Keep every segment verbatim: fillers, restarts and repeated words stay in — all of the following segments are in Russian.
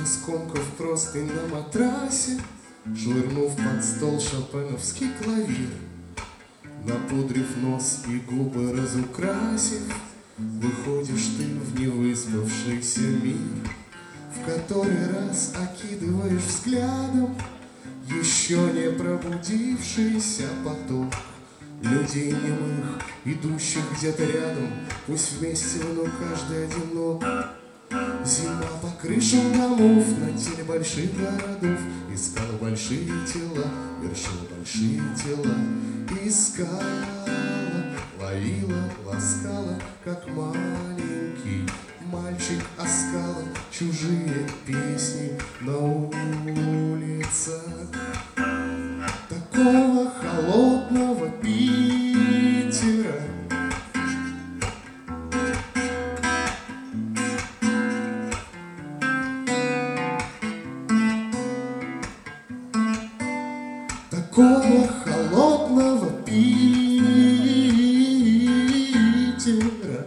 скомкав простынь на матрасе, швырнув под стол шопеновский клавир, напудрив нос и губы разукрасив, выходишь ты в невыспавшийся мир, в который раз окидываешь взглядом еще не пробудившийся поток людей немых, идущих где-то рядом, пусть вместе, но каждый одинок. Зима по крышам домов, на теле больших городов, искала большие тела, вершила большие тела, искала, ловила, ласкала, как маленький мальчик оскала чужие песни на улицах такого холодного Питера. Такого холодного Питера.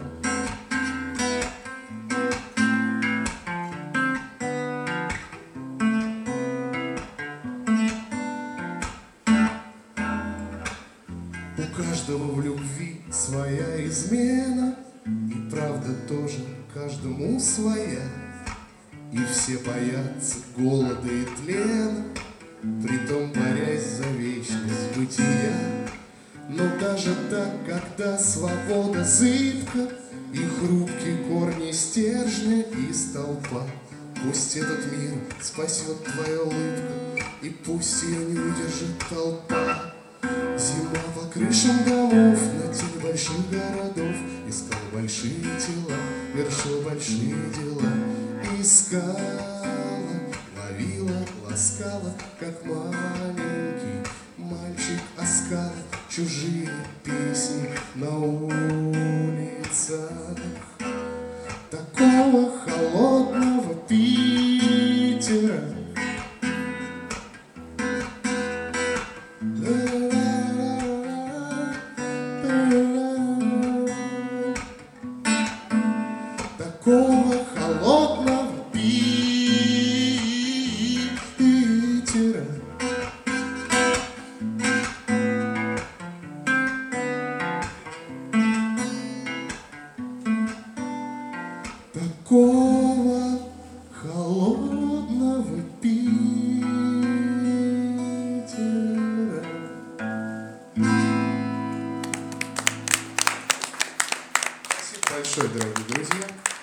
У каждого в любви своя измена, и правда тоже каждому своя. И все боятся голода и тлена, притом борясь за вечность бытия. Но даже так, когда свобода зыбка и хрупкие корни стержня и столпа, пусть этот мир спасет твоя улыбка, и пусть ее не удержит толпа. Зима по крышам домов, на теле больших городов, искала большие тела, вершила большие дела, искала, ловила, ласкала, как маленький мальчик оскала чужие песни на улицах такого холодного Питера. Такого холодного Питера. Такого холодного Питера. Спасибо большое, дорогие друзья.